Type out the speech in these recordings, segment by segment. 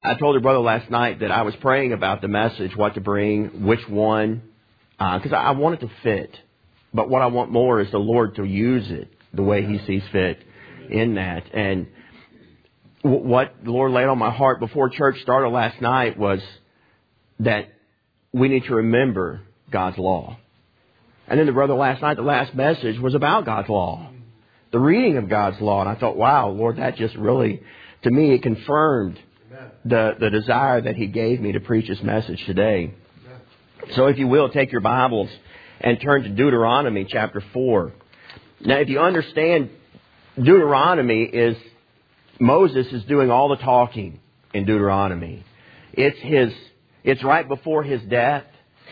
I told your brother last night that I was praying about the message, what to bring, which one, because I want it to fit. But what I want more is the Lord to use it the way He sees fit in that. And what the Lord laid on my heart before church started last night was that we need to remember God's law. And then the brother last night, the last message was about God's law, the reading of God's law. And I thought, wow, Lord, that just really, to me, it confirmed the desire that He gave me to preach this message today. So if you will, take your Bibles and turn to Deuteronomy chapter 4. Now, if you understand, Deuteronomy is, Moses is doing all the talking in Deuteronomy. It's right before his death.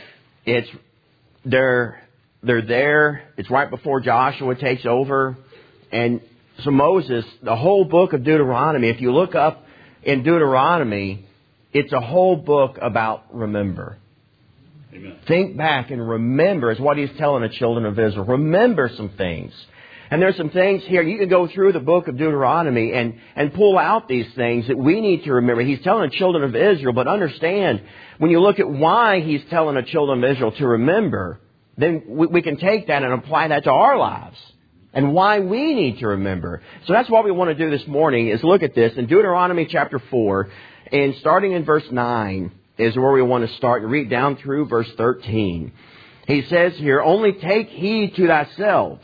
They're there. It's right before Joshua takes over. And so Moses, the whole book of Deuteronomy, if you look up in Deuteronomy, it's a whole book about remember. Amen. Think back and remember is what He's telling the children of Israel. Remember some things. And there's some things here. You can go through the book of Deuteronomy and pull out these things that we need to remember. He's telling the children of Israel, but understand, when you look at why He's telling the children of Israel to remember, then we can take that and apply that to our lives and why we need to remember. So that's what we want to do this morning is look at this in Deuteronomy chapter 4, and starting in verse 9 is where we want to start and read down through verse 13. He says here, "Only take heed to thyself,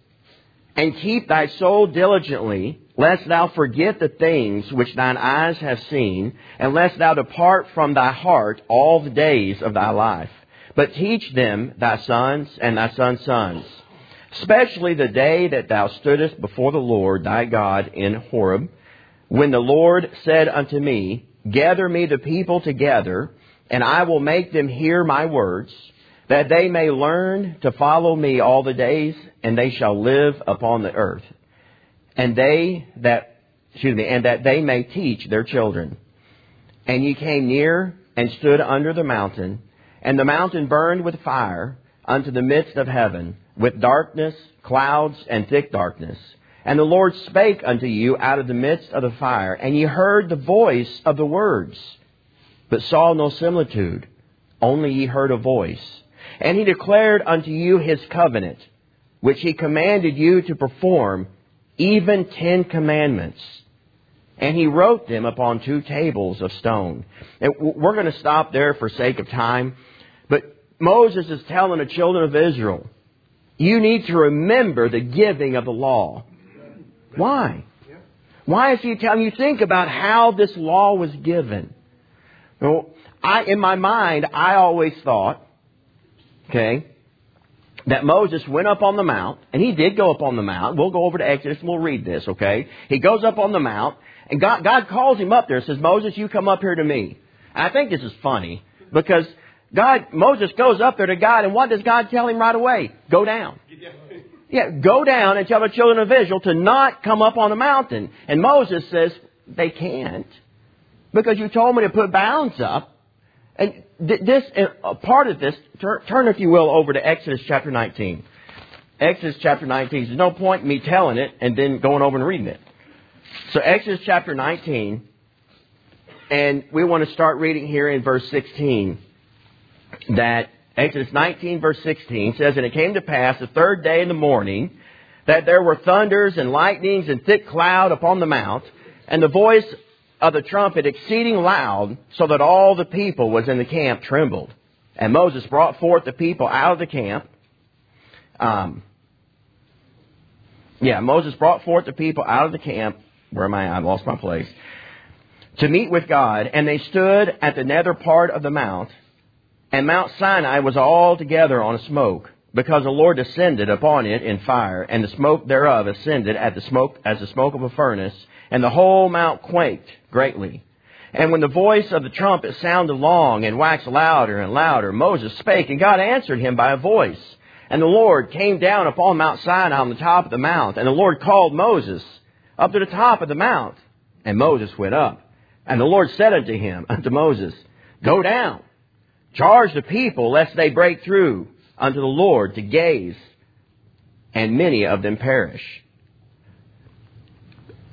and keep thy soul diligently, lest thou forget the things which thine eyes have seen, and lest thou depart from thy heart all the days of thy life. But teach them thy sons and thy sons' sons, especially the day that thou stoodest before the Lord thy God in Horeb, when the Lord said unto me, Gather me the people together, and I will make them hear my words, that they may learn to follow me all the days, and they shall live upon the earth. And that they may teach their children. And ye came near and stood under the mountain, and the mountain burned with fire unto the midst of heaven, with darkness, clouds, and thick darkness. And the Lord spake unto you out of the midst of the fire, and ye heard the voice of the words, but saw no similitude, only ye heard a voice. And He declared unto you His covenant, which He commanded you to perform, even 10 commandments. And He wrote them upon 2 tables of stone." And we're going to stop there for sake of time. But Moses is telling the children of Israel, you need to remember the giving of the law. Why? Why is He telling you? Think about how this law was given. Well, in my mind, I always thought, that Moses went up on the mount, and he did go up on the mount. We'll go over to Exodus and we'll read this, okay? He goes up on the mount, and God calls him up there and says, Moses, you come up here to me. And I think this is funny, because Moses goes up there to God, and what does God tell him right away? Go down. Yeah, go down and tell the children of Israel to not come up on the mountain. And Moses says, they can't, because you told me to put bounds up. And part of this, turn if you will over to Exodus chapter 19. Exodus chapter 19. There's no point in me telling it and then going over and reading it. So Exodus chapter 19, and we want to start reading here in verse 16. That Exodus 19 verse 16 says, "And it came to pass the 3rd day in the morning, that there were thunders and lightnings and thick cloud upon the mount, and the voice of the trumpet exceeding loud, so that all the people was in the camp trembled. And Moses brought forth the people out of the camp." Moses brought forth the people out of the camp. Where am I? I lost my place. To meet with God. And they stood at the nether part of the mount. And Mount Sinai was altogether on a smoke, because the Lord descended upon it in fire, and the smoke thereof ascended as the smoke of a furnace, and the whole mount quaked greatly. And when the voice of the trumpet sounded long and waxed louder and louder, Moses spake, and God answered him by a voice. And the Lord came down upon Mount Sinai on the top of the mount, and the Lord called Moses up to the top of the mount. And Moses went up. And the Lord said unto Moses, Go down, charge the people, lest they break through unto the Lord to gaze, and many of them perish.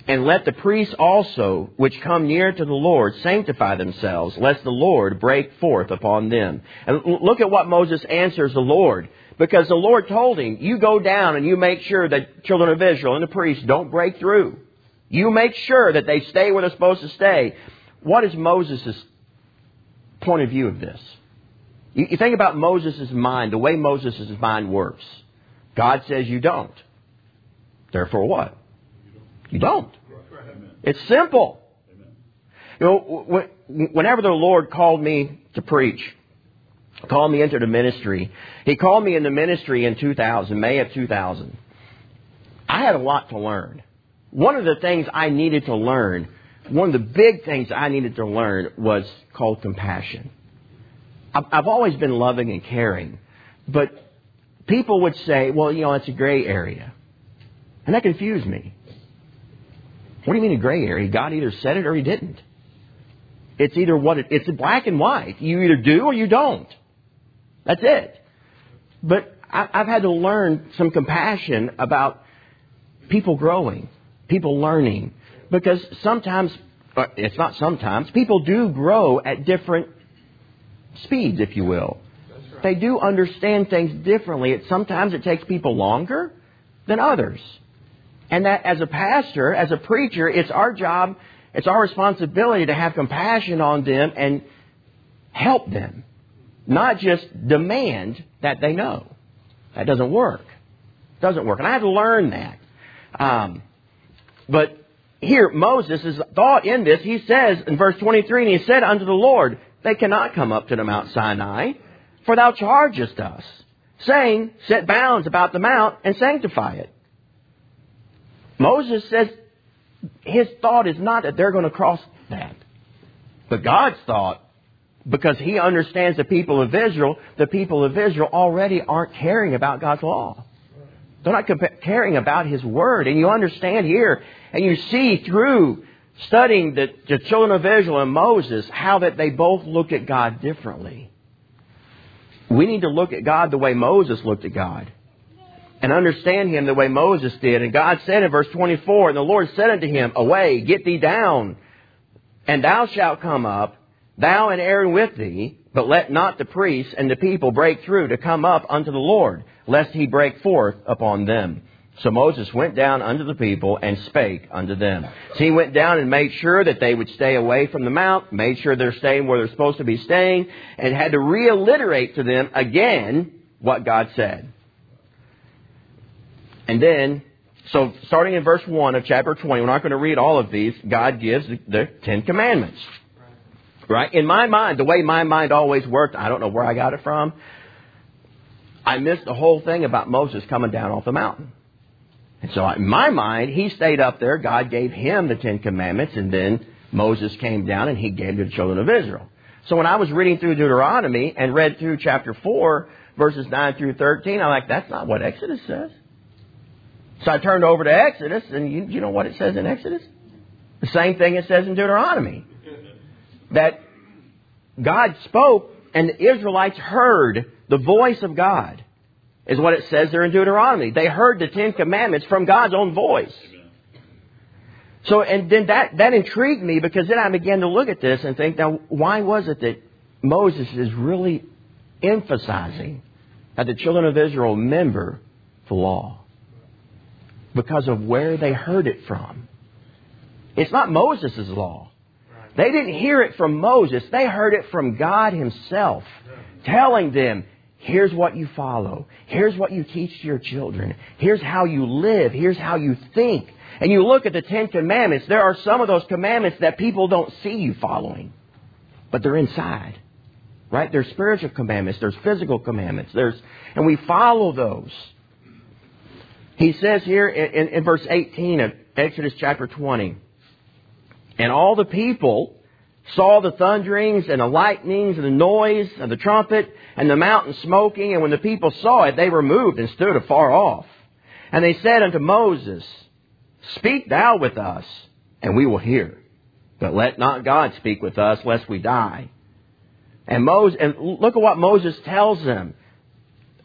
And let the priests also, which come near to the Lord, sanctify themselves, lest the Lord break forth upon them. And look at what Moses answers the Lord. Because the Lord told him, you go down and you make sure that children of Israel and the priests don't break through. You make sure that they stay where they're supposed to stay. What is Moses' point of view of this? You think about Moses' mind, the way Moses' mind works. God says you don't. Therefore what? You don't. It's simple. You know, whenever the Lord called me to preach, called me into the ministry, He called me into ministry in 2000, May of 2000. I had a lot to learn. One of the things I needed to learn, one of the big things I needed to learn was called compassion. I've always been loving and caring, but people would say, well, you know, it's a gray area. And that confused me. What do you mean a gray area? God either said it or He didn't. It's either it's black and white. You either do or you don't. That's it. But I've had to learn some compassion about people growing, people learning. Because sometimes, it's not sometimes, people do grow at different speeds, if you will. Right. They do understand things differently. Sometimes it takes people longer than others. And that as a pastor, as a preacher, it's our job, it's our responsibility to have compassion on them and help them. Not just demand that they know. That doesn't work. It doesn't work. And I had to learn that. But here, Moses' thought in this, he says in verse 23, and he said unto the Lord, they cannot come up to the Mount Sinai, for thou chargest us, saying, set bounds about the mount and sanctify it. Moses says his thought is not that they're going to cross that. But God's thought, because He understands the people of Israel already aren't caring about God's law. They're not caring about His Word. And you understand here, and you see through studying the children of Israel and Moses, how that they both look at God differently. We need to look at God the way Moses looked at God. And understand Him the way Moses did. And God said in verse 24, and the Lord said unto him, away, get thee down, and thou shalt come up, thou and Aaron with thee, but let not the priests and the people break through to come up unto the Lord, lest He break forth upon them. So Moses went down unto the people and spake unto them. So he went down and made sure that they would stay away from the mount, made sure they're staying where they're supposed to be staying, and had to reiterate to them again what God said. And then, so starting in verse 1 of chapter 20, we're not going to read all of these, God gives the Ten Commandments. Right? In my mind, the way my mind always worked, I don't know where I got it from, I missed the whole thing about Moses coming down off the mountain. And so in my mind, he stayed up there, God gave him the Ten Commandments, and then Moses came down and He gave to the children of Israel. So when I was reading through Deuteronomy and read through chapter 4, verses 9 through 13, I'm like, that's not what Exodus says. So I turned over to Exodus, and you know what it says in Exodus? The same thing it says in Deuteronomy. That God spoke, and the Israelites heard the voice of God, is what it says there in Deuteronomy. They heard the Ten Commandments from God's own voice. So, and then that intrigued me, because then I began to look at this and think, now, why was it that Moses is really emphasizing that the children of Israel remember the law? Because of where they heard it from. It's not Moses' law. They didn't hear it from Moses. They heard it from God Himself, telling them, here's what you follow. Here's what you teach to your children. Here's how you live. Here's how you think. And you look at the Ten Commandments, there are some of those commandments that people don't see you following, but they're inside. Right? There's spiritual commandments. There's physical commandments. And we follow those. He says here in verse 18 of Exodus chapter 20, and all the people saw the thunderings and the lightnings and the noise of the trumpet and the mountain smoking. And when the people saw it, they were moved and stood afar off. And they said unto Moses, speak thou with us, and we will hear. But let not God speak with us, lest we die. And look at what Moses tells them.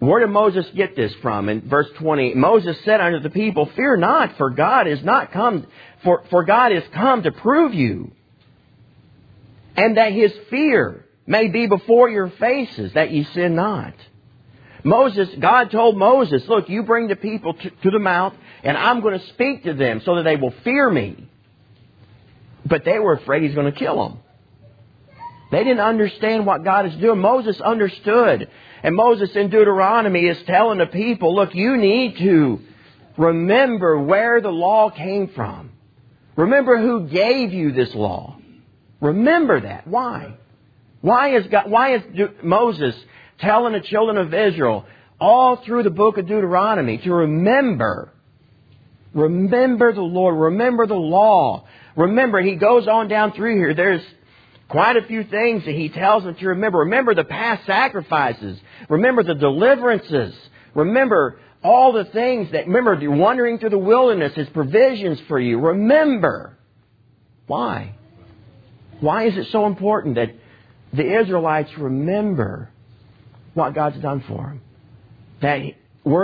Where did Moses get this from? In verse 20, Moses said unto the people, Fear not, for God is not come, for God is come to prove you, and that His fear may be before your faces, that ye sin not. God told Moses, look, you bring the people to the mount, and I'm going to speak to them so that they will fear me. But they were afraid He's going to kill them. They didn't understand what God is doing. Moses understood. And Moses in Deuteronomy is telling the people, look, you need to remember where the law came from. Remember who gave you this law. Remember that. Why? Why is Moses telling the children of Israel all through the book of Deuteronomy to remember the Lord, remember the law. Remember, he goes on down through here. There's quite a few things that he tells them to remember. Remember the past sacrifices. Remember the deliverances. Remember all the things remember, you're wandering through the wilderness, His provisions for you. Remember. Why? Why is it so important that the Israelites remember what God's done for them?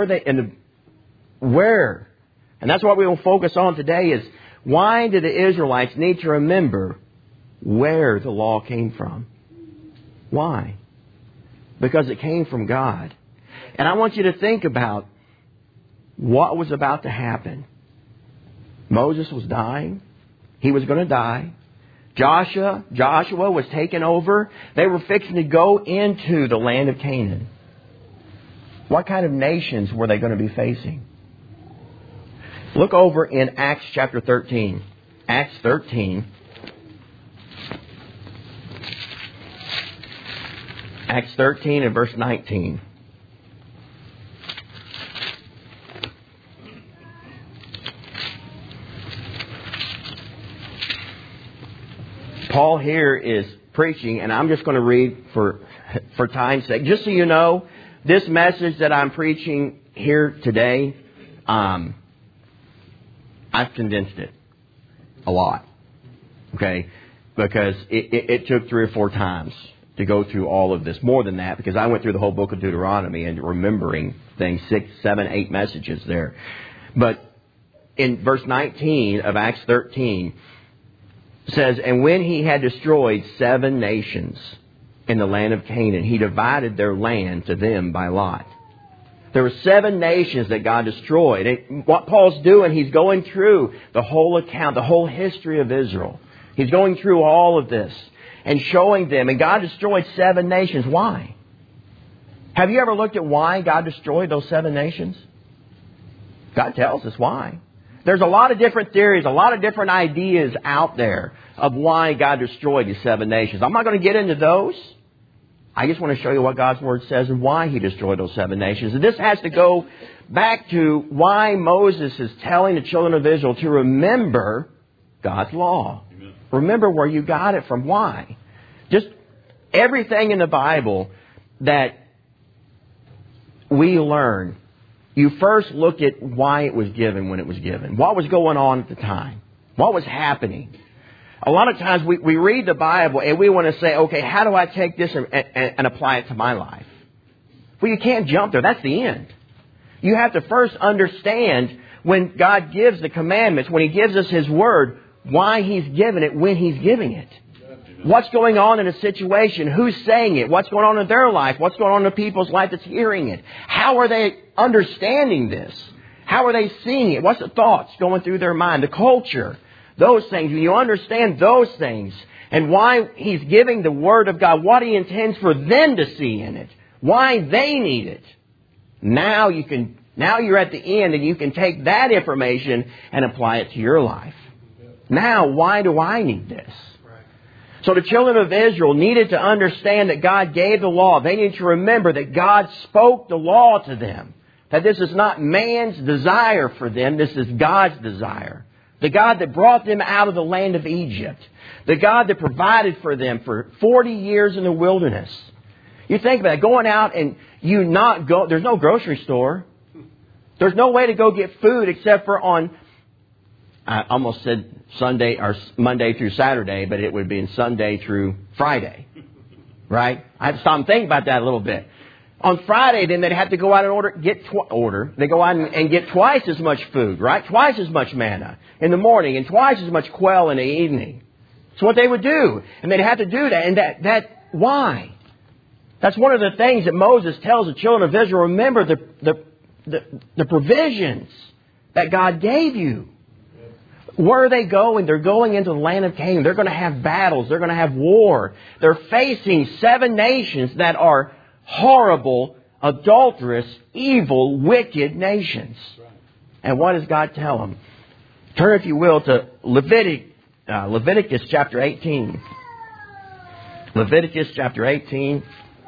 Where? And that's what we will focus on today is, why do the Israelites need to remember where the law came from? Why? Because it came from God. And I want you to think about what was about to happen. Moses was dying. He was going to die. Joshua was taken over. They were fixing to go into the land of Canaan. What kind of nations were they going to be facing? Look over in Acts chapter 13. Acts 13. Acts 13 and verse 19. Paul here is preaching, and I'm just going to read for time's sake. Just so you know, this message that I'm preaching here today, I've condensed it a lot. Okay? Because it took 3 or 4 times to go through all of this. More than that, because I went through the whole book of Deuteronomy and remembering things, 6, 7, 8 messages there. But in verse 19 of Acts 13, says, And when he had destroyed 7 nations in the land of Canaan, he divided their land to them by lot. There were 7 nations that God destroyed. And what Paul's doing, he's going through the whole account, the whole history of Israel. He's going through all of this and showing them. And God destroyed 7 nations. Why? Have you ever looked at why God destroyed those 7 nations? God tells us why. There's a lot of different theories, a lot of different ideas out there of why God destroyed these 7 nations. I'm not going to get into those. I just want to show you what God's Word says and why He destroyed those 7 nations. And this has to go back to why Moses is telling the children of Israel to remember God's law. Amen. Remember where you got it from. Why? Just everything in the Bible that we learn, you first look at why it was given when it was given. What was going on at the time? What was happening? A lot of times we read the Bible and we want to say, okay, how do I take this and apply it to my life? Well, you can't jump there. That's the end. You have to first understand when God gives the commandments, when He gives us His Word, why He's given it when He's giving it. What's going on in a situation? Who's saying it? What's going on in their life? What's going on in the people's life that's hearing it? How are they understanding this? How are they seeing it? What's the thoughts going through their mind? The culture. Those things. When you understand those things and why He's giving the Word of God, what He intends for them to see in it, why they need it, now you're at the end and you can take that information and apply it to your life. Now, why do I need this? So the children of Israel needed to understand that God gave the law. They needed to remember that God spoke the law to them. That this is not man's desire for them. This is God's desire. The God that brought them out of the land of Egypt. The God that provided for them for 40 years in the wilderness. You think about it. Going out and there's no grocery store. There's no way to go get food except for I almost said Sunday or Monday through Saturday, but it would be Sunday through Friday. Right? I have to stop and think about that a little bit. On Friday, then they'd have to go out and They go out and get twice as much food, right? Twice as much manna in the morning and twice as much quail in the evening. That's what they would do. And they'd have to do that. And why? That's one of the things that Moses tells the children of Israel. Remember the provisions that God gave you. Where are they going? They're going into the land of Canaan. They're going to have battles. They're going to have war. They're facing 7 nations that are horrible, adulterous, evil, wicked nations. And what does God tell them? Turn, if you will, to Leviticus chapter 18. Leviticus chapter 18.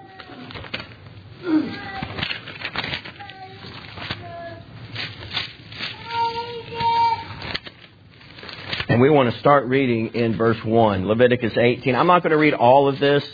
And we want to start reading in verse 1, Leviticus 18. I'm not going to read all of this.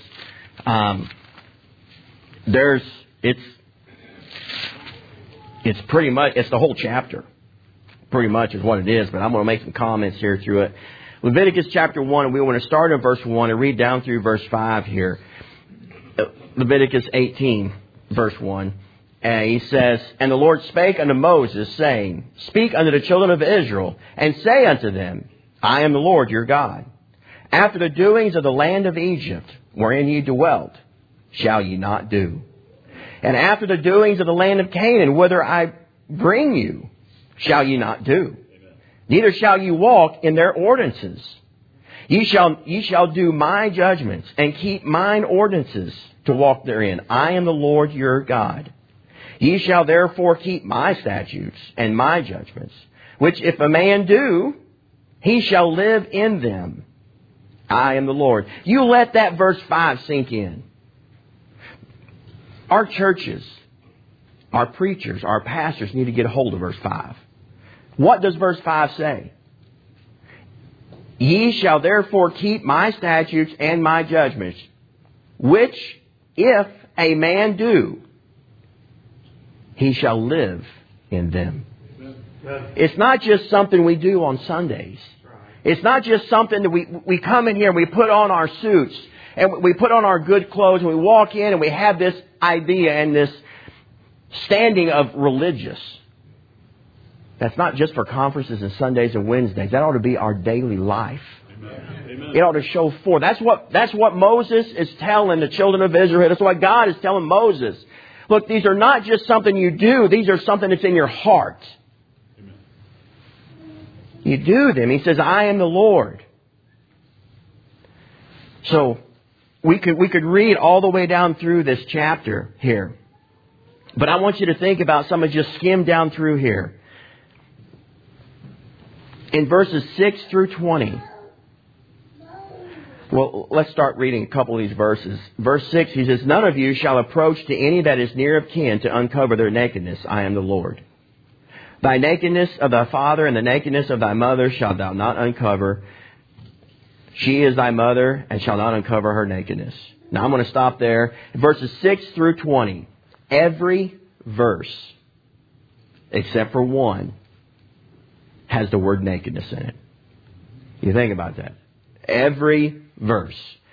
It's pretty much, it's the whole chapter. Pretty much is what it is, but I'm going to make some comments here through it. Leviticus chapter 1, and we want to start in verse 1 and read down through verse 5 here. Leviticus 18, verse 1. And he says, And the Lord spake unto Moses, saying, Speak unto the children of Israel, and say unto them, I am the Lord your God. After the doings of the land of Egypt, wherein ye dwelt, shall ye not do. And after the doings of the land of Canaan, whither I bring you, shall ye not do. Neither shall ye walk in their ordinances. Ye shall do my judgments, and keep mine ordinances to walk therein. I am the Lord your God. Ye shall therefore keep my statutes and my judgments, which if a man do, he shall live in them. I am the Lord. You let that verse 5 sink in. Our churches, our preachers, our pastors need to get a hold of verse 5. What does verse 5 say? Ye shall therefore keep my statutes and my judgments, which if a man do, he shall live in them. It's not just something we do on Sundays. It's not just something that we come in here and we put on our suits and we put on our good clothes and we walk in and we have this idea and this standing of religious. That's not just for conferences and Sundays and Wednesdays. That ought to be our daily life. Amen. It ought to show forth. That's what Moses is telling the children of Israel. That's what God is telling Moses. Look, these are not just something you do. These are something that's in your heart. Amen. You do them. He says, I am the Lord. So we could read all the way down through this chapter here. But I want you to think about something, just skim down through here. In verses 6 through 20. Well, let's start reading a couple of these verses. Verse 6, he says, None of you shall approach to any that is near of kin to uncover their nakedness. I am the Lord. Thy nakedness of thy father and the nakedness of thy mother shalt thou not uncover. She is thy mother and shall not uncover her nakedness. Now I'm going to stop there. Verses 6 through 20. Every verse, except for one, has the word nakedness in it. You think about that. Every verse.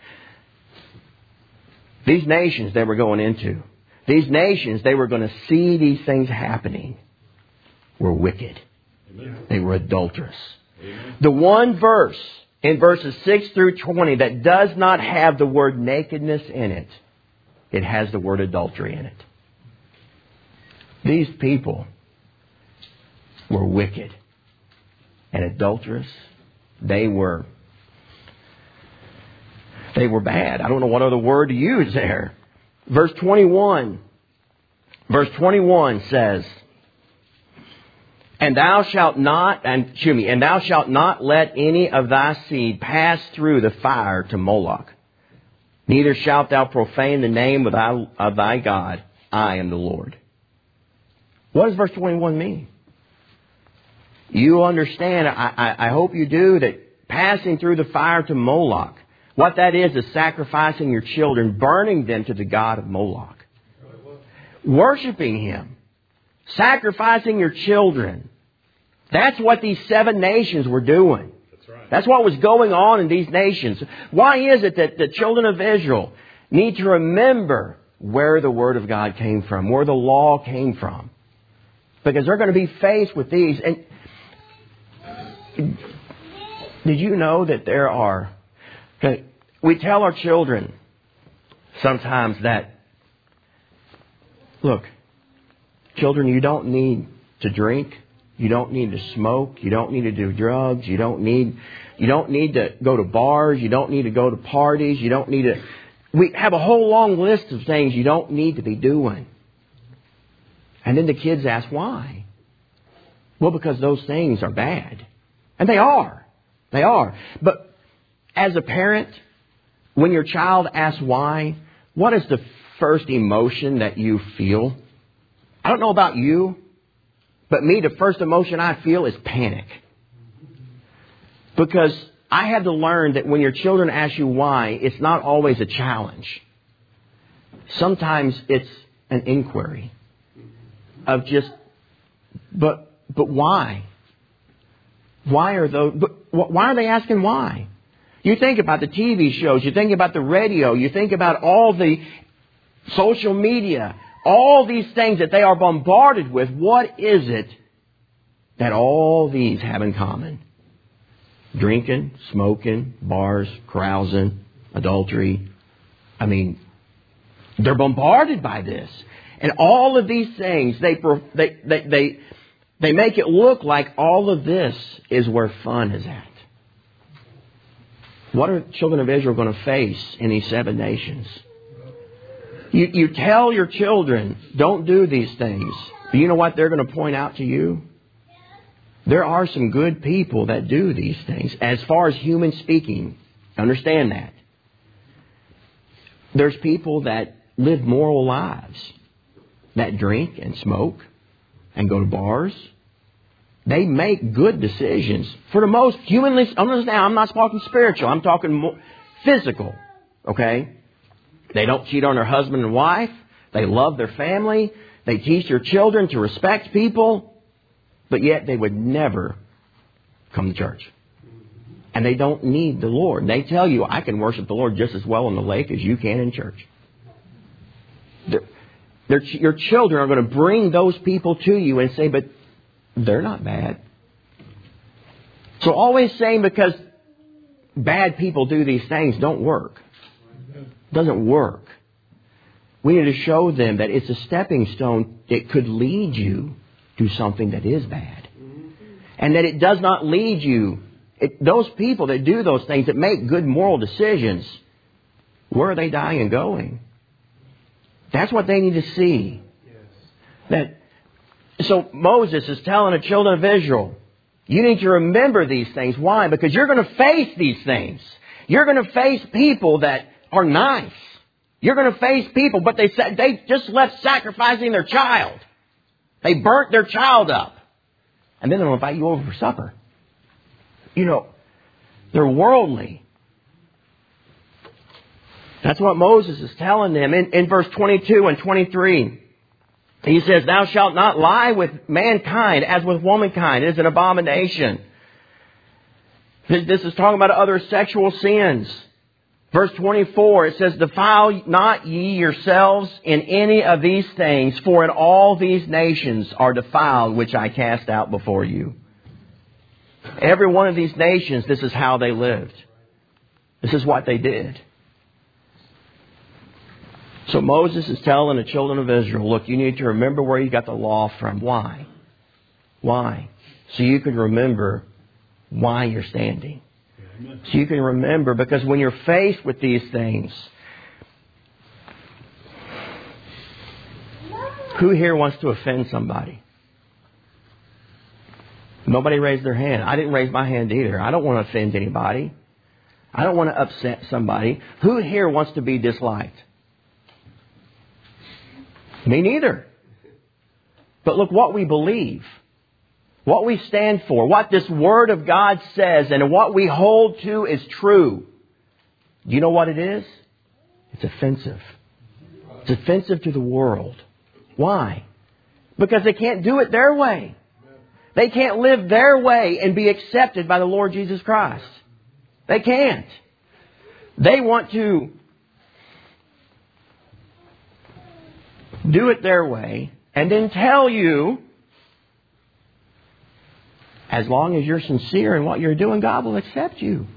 These nations they were going into, these nations they were going to see these things happening, were wicked. Amen. They were adulterous. Amen. The one verse in verses 6 through 20 that does not have the word nakedness in it, it has the word adultery in it. These people were wicked and adulterous. They were bad. I don't know what other word to use there. Verse 21 says, And thou shalt not let any of thy seed pass through the fire to Moloch. Neither shalt thou profane the name of thy God. I am the Lord. What does verse 21 mean? You understand, I hope you do, that passing through the fire to Moloch, what that is sacrificing your children, burning them to the god of Moloch. Worshipping him. Sacrificing your children. That's what these 7 nations were doing. That's what was going on in these nations. Why is it that the children of Israel need to remember where the Word of God came from, where the law came from. Because they're going to be faced with these. And did you know that there are... Okay, we tell our children sometimes that, look, children, you don't need to drink. You don't need to smoke. You don't need to do drugs. You don't need to go to bars. You don't need to go to parties. You don't need to... We have a whole long list of things you don't need to be doing. And then the kids ask, why? Well, because those things are bad. And they are. They are. But as a parent, when your child asks why, what is the first emotion that you feel? I don't know about you, but me, the first emotion I feel is panic. Because I had to learn that when your children ask you why, it's not always a challenge. Sometimes it's an inquiry of just, but why? Why are they asking why? You think about the TV shows, you think about the radio, you think about all the social media, all these things that they are bombarded with. What is it that all these have in common? Drinking, smoking, bars, carousing, adultery. I mean, they're bombarded by this. And all of these things, they make it look like all of this is where fun is at. What are the children of Israel going to face in these 7 nations? You tell your children, don't do these things. But you know what they're going to point out to you? There are some good people that do these things. As far as human speaking, understand that. There's people that live moral lives, that drink and smoke and go to bars. They make good decisions. For the most humanly, I'm not talking spiritual. I'm talking more physical. Okay? They don't cheat on their husband and wife. They love their family. They teach their children to respect people. But yet they would never come to church. And they don't need the Lord. They tell you, I can worship the Lord just as well on the lake as you can in church. Your children are going to bring those people to you and say, but they're not bad. So always saying because bad people do these things don't work. Doesn't work. We need to show them that it's a stepping stone. It could lead you to something that is bad. And that it does not lead you. Those people that do those things, that make good moral decisions, where are they dying and going? That's what they need to see. So Moses is telling the children of Israel, you need to remember these things. Why? Because you're going to face these things. You're going to face people that are nice. You're going to face people, but they just left sacrificing their child. They burnt their child up. And then they'll invite you over for supper. You know, they're worldly. That's what Moses is telling them. In verse 22 and 23, he says, thou shalt not lie with mankind as with womankind. It is an abomination. This is talking about other sexual sins. Verse 24, it says, defile not ye yourselves in any of these things, for in all these nations are defiled, which I cast out before you. Every one of these nations, this is how they lived. This is what they did. So Moses is telling the children of Israel, look, you need to remember where you got the law from. Why? Why? So you can remember why you're standing. So you can remember, because when you're faced with these things, who here wants to offend somebody? Nobody raised their hand. I didn't raise my hand either. I don't want to offend anybody. I don't want to upset somebody. Who here wants to be disliked? Me neither. But look, what we believe, what we stand for, what this Word of God says, and what we hold to is true. Do you know what it is? It's offensive. It's offensive to the world. Why? Because they can't do it their way. They can't live their way and be accepted by the Lord Jesus Christ. They can't. They want to do it their way, and then tell you, as long as you're sincere in what you're doing, God will accept you.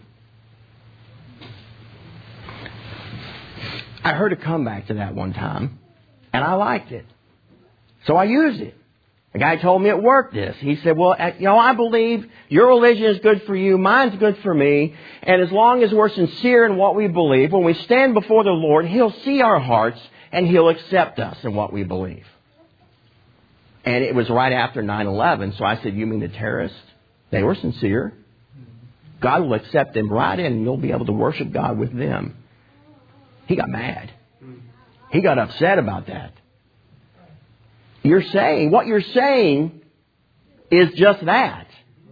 I heard a comeback to that one time, and I liked it. So I used it. The guy told me at work this. He said, well, I believe your religion is good for you, mine's good for me, and as long as we're sincere in what we believe, when we stand before the Lord, He'll see our hearts and He'll accept us in what we believe. And it was right after 9/11, so I said, you mean the terrorists? They were sincere. God will accept them right in, and you'll be able to worship God with them. He got mad. He got upset about that. What you're saying is just that.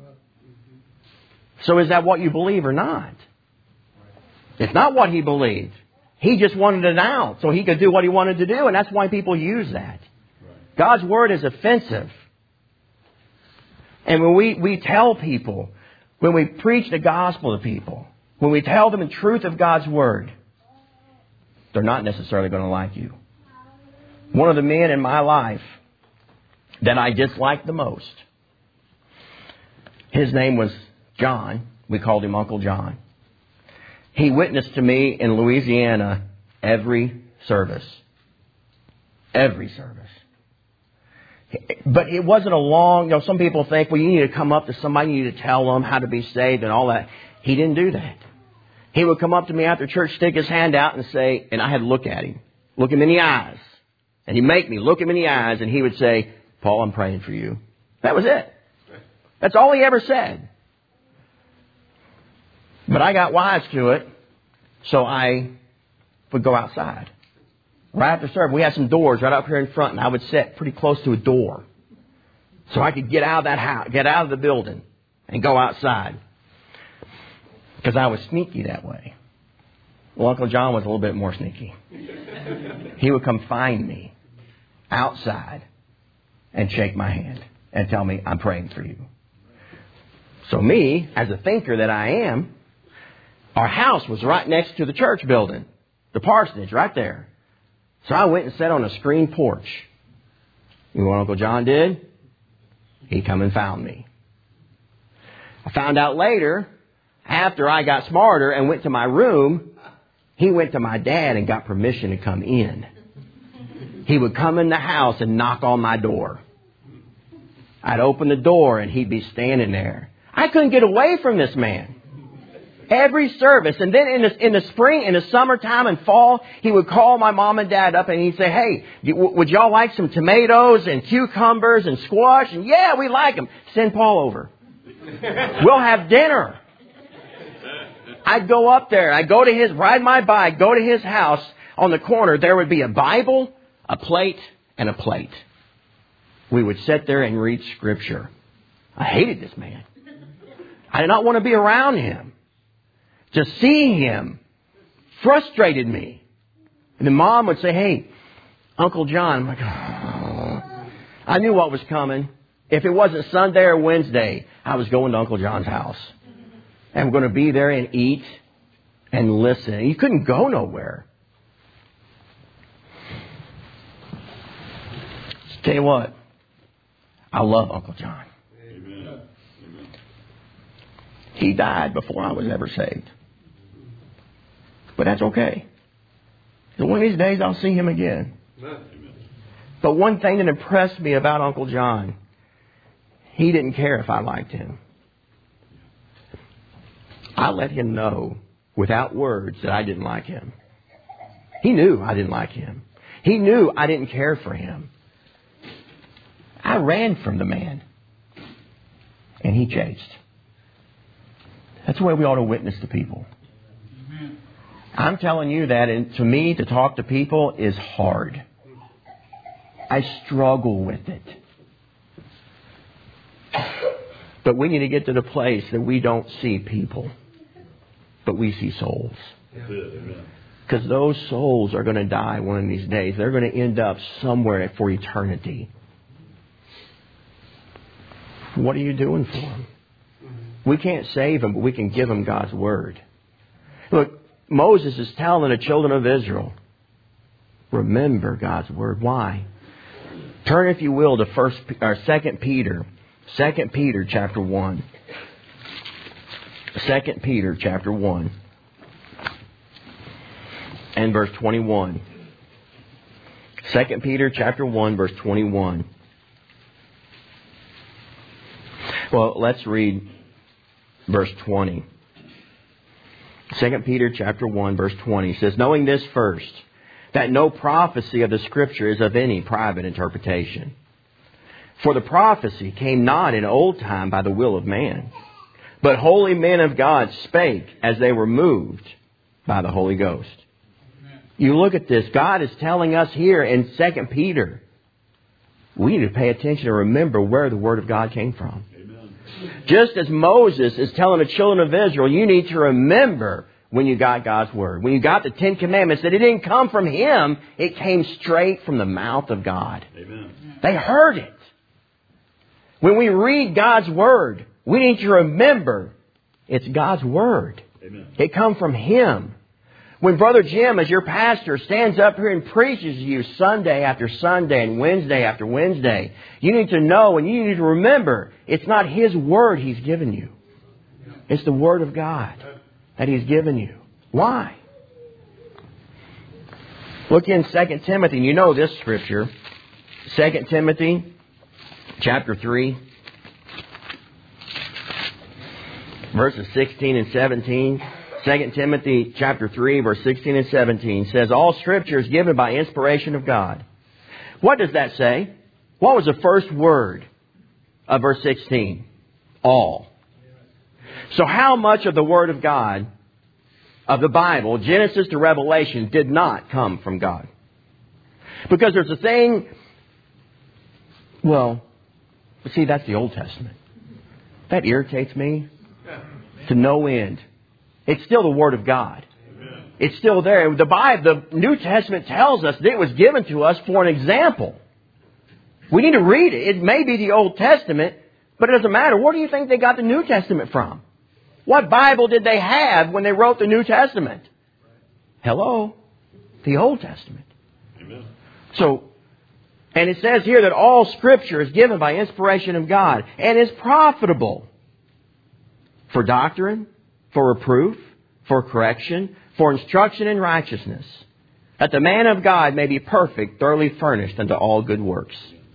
So is that what you believe or not? It's not what he believed. He just wanted it out so he could do what he wanted to do, and that's why people use that. God's Word is offensive. And when we tell people, when we preach the gospel to people, when we tell them the truth of God's Word, they're not necessarily going to like you. One of the men in my life that I disliked the most, his name was John. We called him Uncle John. He witnessed to me in Louisiana every service. Every service. But it wasn't a long, some people think, well, you need to come up to somebody, you need to tell them how to be saved and all that. He didn't do that. He would come up to me after church, stick his hand out and say, and I had to look at him, look him in the eyes. And he'd make me look him in the eyes, and he would say, Paul, I'm praying for you. That was it. That's all he ever said. But I got wise to it, so I would go outside. Right after service, we had some doors right up here in front, and I would sit pretty close to a door so I could get out of that house, get out of the building, and go outside. Because I was sneaky that way. Well, Uncle John was a little bit more sneaky. He would come find me outside and shake my hand and tell me, I'm praying for you. So me, as a thinker that I am, our house was right next to the church building, the parsonage right there. So I went and sat on a screen porch. You know what Uncle John did? He come and found me. I found out later, after I got smarter and went to my room, he went to my dad and got permission to come in. He would come in the house and knock on my door. I'd open the door and he'd be standing there. I couldn't get away from this man. Every service. And then in the spring, in the summertime and fall, he would call my mom and dad up and he'd say, hey, would y'all like some tomatoes and cucumbers and squash? And yeah, we like them. Send Paul over. We'll have dinner. I'd go up there. I'd go to ride my bike, go to his house. On the corner, there would be a Bible, a plate, and a plate. We would sit there and read Scripture. I hated this man. I did not want to be around him. Just seeing him frustrated me. And then Mom would say, hey, Uncle John. I'm like, oh. I knew what was coming. If it wasn't Sunday or Wednesday, I was going to Uncle John's house. And we're going to be there and eat and listen. You couldn't go nowhere. So tell you what, I love Uncle John. Amen. He died before I was ever saved. But that's okay. So one of these days I'll see him again. Amen. But one thing that impressed me about Uncle John, he didn't care if I liked him. I let him know without words that I didn't like him. He knew I didn't like him. He knew I didn't care for him. I ran from the man. And he chased. That's the way we ought to witness to people. I'm telling you that, and to me, to talk to people is hard. I struggle with it. But we need to get to the place that we don't see people, but we see souls. Because those souls are going to die one of these days. They're going to end up somewhere for eternity. What are you doing for them? We can't save them, but we can give them God's Word. Look, Moses is telling the children of Israel, remember God's Word. Why? Turn, if you will, to 2 Peter. 2 Peter chapter 1. 2 Peter chapter 1. And verse 21. 2 Peter chapter 1, verse 21. Well, let's read verse 20. 2 Peter chapter 1, verse 20 says, knowing this first, that no prophecy of the Scripture is of any private interpretation. For the prophecy came not in old time by the will of man, but holy men of God spake as they were moved by the Holy Ghost. You look at this, God is telling us here in 2 Peter, we need to pay attention and remember where the Word of God came from. Just as Moses is telling the children of Israel, you need to remember when you got God's Word. When you got the Ten Commandments, that it didn't come from Him. It came straight from the mouth of God. Amen. They heard it. When we read God's Word, we need to remember it's God's Word. Amen. It comes from Him. When Brother Jim, as your pastor, stands up here and preaches to you Sunday after Sunday and Wednesday after Wednesday, you need to know and you need to remember it's not His Word He's given you. It's the Word of God that He's given you. Why? Look in 2 Timothy, and you know this scripture. 2 Timothy chapter 3, verses 16 and 17. 2 Timothy chapter 3, verse 16 and 17 says, all Scripture is given by inspiration of God. What does that say? What was the first word of verse 16? All. So how much of the Word of God, of the Bible, Genesis to Revelation, did not come from God? Because there's a thing, well, see, that's the Old Testament. That irritates me to no end. It's still the Word of God. Amen. It's still there. The New Testament tells us that it was given to us for an example. We need to read it. It may be the Old Testament, but it doesn't matter. Where do you think they got the New Testament from? What Bible did they have when they wrote the New Testament? Hello? The Old Testament. Amen. So, and it says here that all Scripture is given by inspiration of God and is profitable for doctrine, for reproof, for correction, for instruction in righteousness, that the man of God may be perfect, thoroughly furnished unto all good works.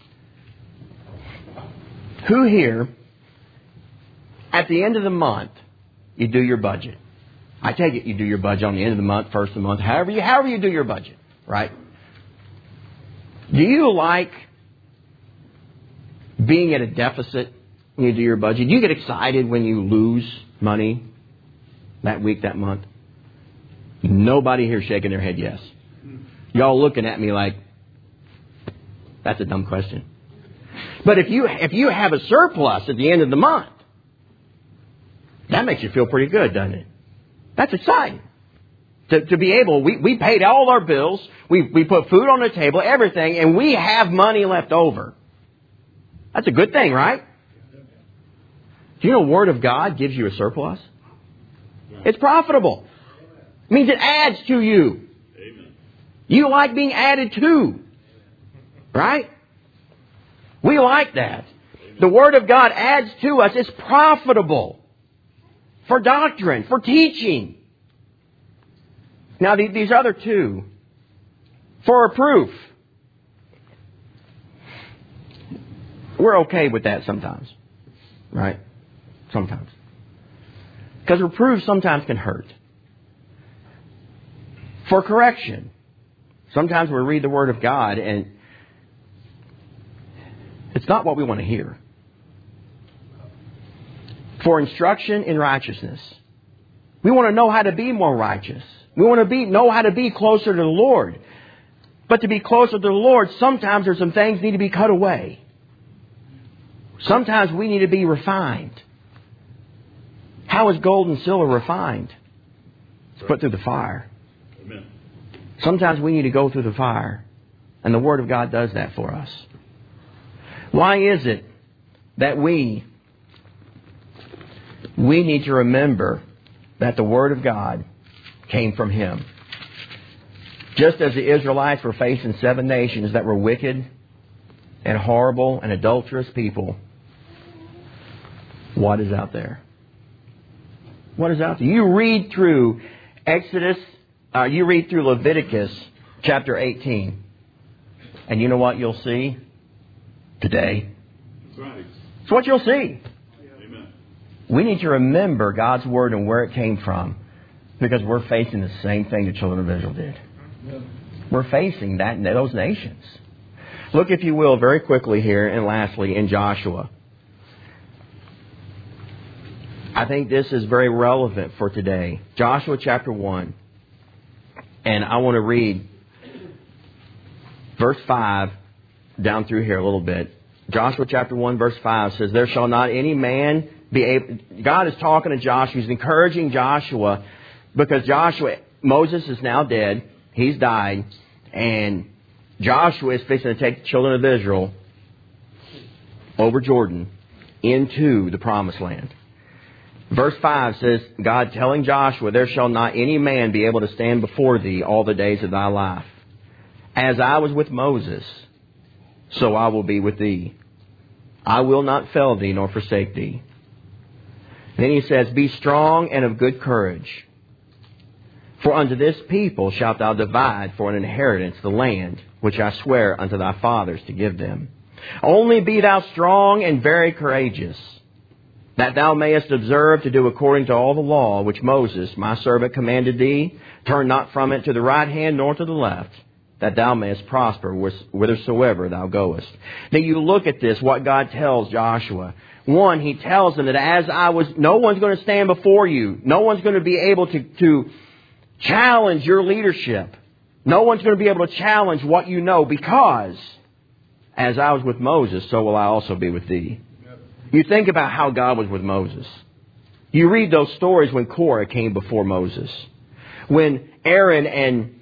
Who here, at the end of the month, you do your budget? I take it you do your budget on the end of the month, first of the month, however you do your budget, right? Do you like being at a deficit when you do your budget? Do you get excited when you lose money that week, that month? Nobody here shaking their head yes. Y'all looking at me like, that's a dumb question. But if you have a surplus at the end of the month, that makes you feel pretty good, doesn't it? That's exciting. To be able, we paid all our bills, we put food on the table, everything, and we have money left over. That's a good thing, right? Do you know the Word of God gives you a surplus? It's profitable. It means it adds to you. Amen. You like being added to. Right? We like that. Amen. The Word of God adds to us. It's profitable for doctrine, for teaching. Now, these other two, for reproof. We're okay with that sometimes. Right? Sometimes. Because reproof sometimes can hurt. For correction. Sometimes we read the Word of God and it's not what we want to hear. For instruction in righteousness. We want to know how to be more righteous. We want to know how to be closer to the Lord. But to be closer to the Lord, sometimes there's some things need to be cut away. Sometimes we need to be refined. How is gold and silver refined? It's put through the fire. Amen. Sometimes we need to go through the fire. And the Word of God does that for us. Why is it that we need to remember that the Word of God came from Him? Just as the Israelites were facing 7 nations that were wicked and horrible and adulterous people, what is out there? What is out there? You read through you read through Leviticus chapter 18, and you know what you'll see today? That's right. It's what you'll see. Amen. We need to remember God's Word and where it came from, because we're facing the same thing the children of Israel did. We're facing those nations. Look, if you will, very quickly here, and lastly, in Joshua. I think this is very relevant for today. Joshua chapter 1. And I want to read verse 5 down through here a little bit. Joshua chapter 1 verse 5 says, "There shall not any man be able..." God is talking to Joshua. He's encouraging Joshua because Moses is now dead. He's died. And Joshua is fixing to take the children of Israel over Jordan into the promised land. Verse 5 says, God telling Joshua, "There shall not any man be able to stand before thee all the days of thy life. As I was with Moses, so I will be with thee. I will not fail thee nor forsake thee." And then he says, "Be strong and of good courage. For unto this people shalt thou divide for an inheritance the land which I swear unto thy fathers to give them. Only be thou strong and very courageous, that thou mayest observe to do according to all the law which Moses my servant commanded thee. Turn not from it to the right hand nor to the left, that thou mayest prosper whithersoever thou goest." Now you look at this, what God tells Joshua. One, He tells him that no one's going to stand before you. No one's going to be able to challenge your leadership. No one's going to be able to challenge what you know, because as I was with Moses, so will I also be with thee. You think about how God was with Moses. You read those stories when Korah came before Moses. When Aaron and...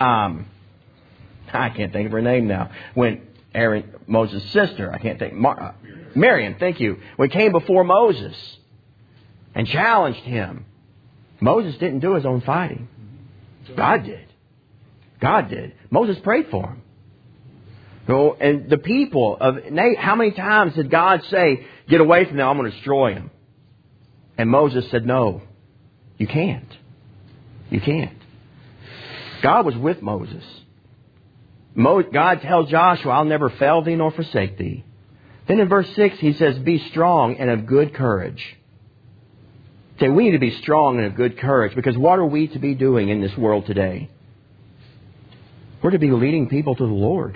I can't think of her name now. When Moses' sister, Miriam, thank you. When came before Moses and challenged him. Moses didn't do his own fighting. God did. God did. Moses prayed for him. And the people how many times did God say, "Get away from them, I'm going to destroy them"? And Moses said, "No, you can't. You can't." God was with Moses. God tells Joshua, "I'll never fail thee nor forsake thee." Then in verse 6 He says, "Be strong and of good courage." We need to be strong and of good courage, because what are we to be doing in this world today? We're to be leading people to the Lord.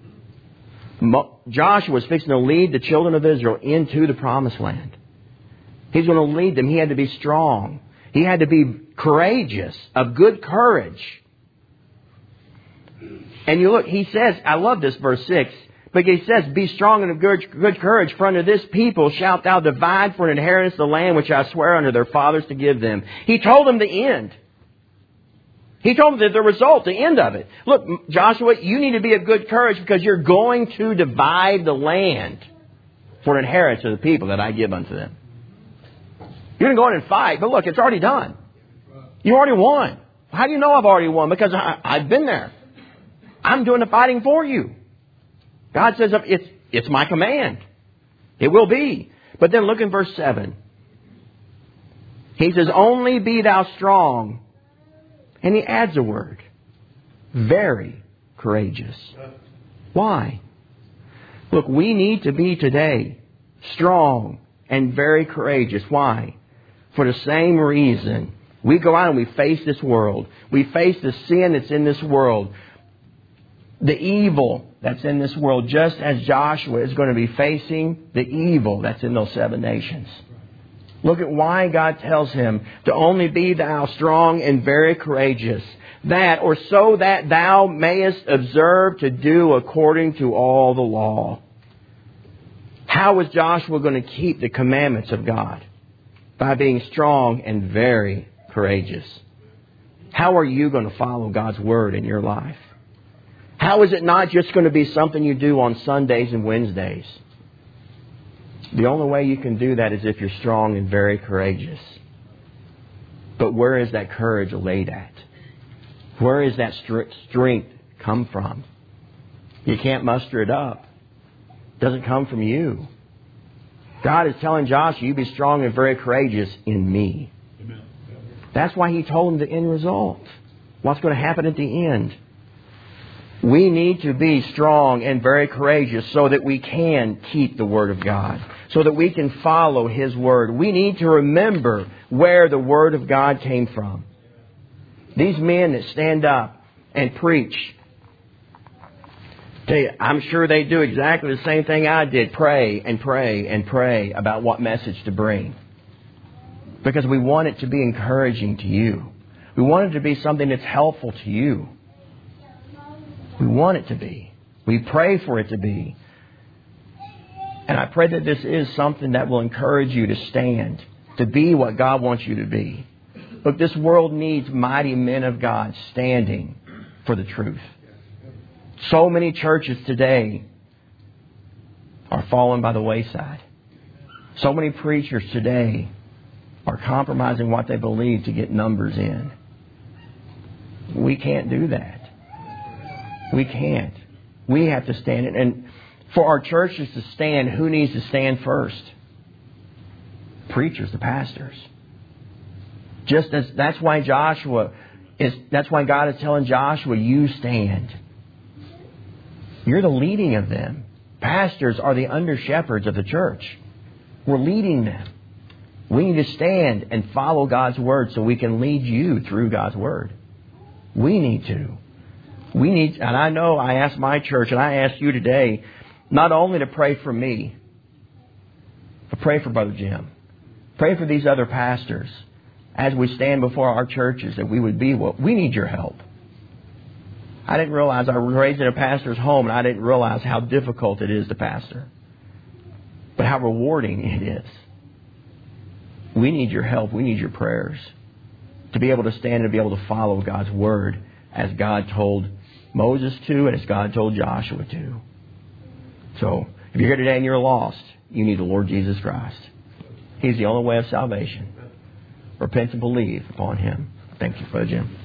Joshua was fixing to lead the children of Israel into the promised land. He's going to lead them. He had to be strong. He had to be courageous, of good courage. And you look, he says, I love this verse 6, but he says, "Be strong and of good courage, for unto this people shalt thou divide for an inheritance the land which I swear unto their fathers to give them." He told them the end. He told them the result, the end of it. Look, Joshua, you need to be of good courage, because you're going to divide the land for an inheritance to the people that I give unto them. You're going to go in and fight, but look, it's already done. You already won. How do you know I've already won? Because I've been there. I'm doing the fighting for you. God says it's my command. It will be. But then look in verse 7. He says, "Only be thou strong." And He adds a word. Very courageous. Why? Look, we need to be today strong and very courageous. Why? For the same reason. We go out and we face this world. We face the sin that's in this world. The evil that's in this world, just as Joshua is going to be facing the evil that's in those 7 nations. Look at why God tells him to only be thou strong and very courageous, so that thou mayest observe to do according to all the law. How is Joshua going to keep the commandments of God? By being strong and very courageous. How are you going to follow God's Word in your life? How is it not just going to be something you do on Sundays and Wednesdays? The only way you can do that is if you're strong and very courageous. But where is that courage laid at? Where is that strength come from? You can't muster it up. It doesn't come from you. God is telling Joshua, you be strong and very courageous in me. Amen. That's why He told him the end result. What's going to happen at the end. We need to be strong and very courageous so that we can keep the Word of God. So that we can follow His Word. We need to remember where the Word of God came from. These men that stand up and preach, I'm sure they do exactly the same thing I did. Pray and pray and pray about what message to bring. Because we want it to be encouraging to you. We want it to be something that's helpful to you. We want it to be. We pray for it to be. And I pray that this is something that will encourage you to stand, to be what God wants you to be. Look, this world needs mighty men of God standing for the truth. So many churches today are falling by the wayside. So many preachers today are compromising what they believe to get numbers in. We can't do that. We can't. We have to stand. And for our churches to stand, who needs to stand first? Preachers, the pastors. Just as that's why God is telling Joshua, you stand. You're the leading of them. Pastors are the under shepherds of the church. We're leading them. We need to stand and follow God's Word so we can lead you through God's Word. We need to. And I know I asked my church and I ask you today not only to pray for me, but pray for Brother Jim. Pray for these other pastors as we stand before our churches that we would be what we need your help. I didn't realize I was raised in a pastor's home and I didn't realize how difficult it is to pastor. But how rewarding it is. We need your help. We need your prayers to be able to stand and be able to follow God's Word as God told Moses to and as God told Joshua to. So, if you're here today and you're lost, you need the Lord Jesus Christ. He's the only way of salvation. Repent and believe upon Him. Thank you, Brother Jim.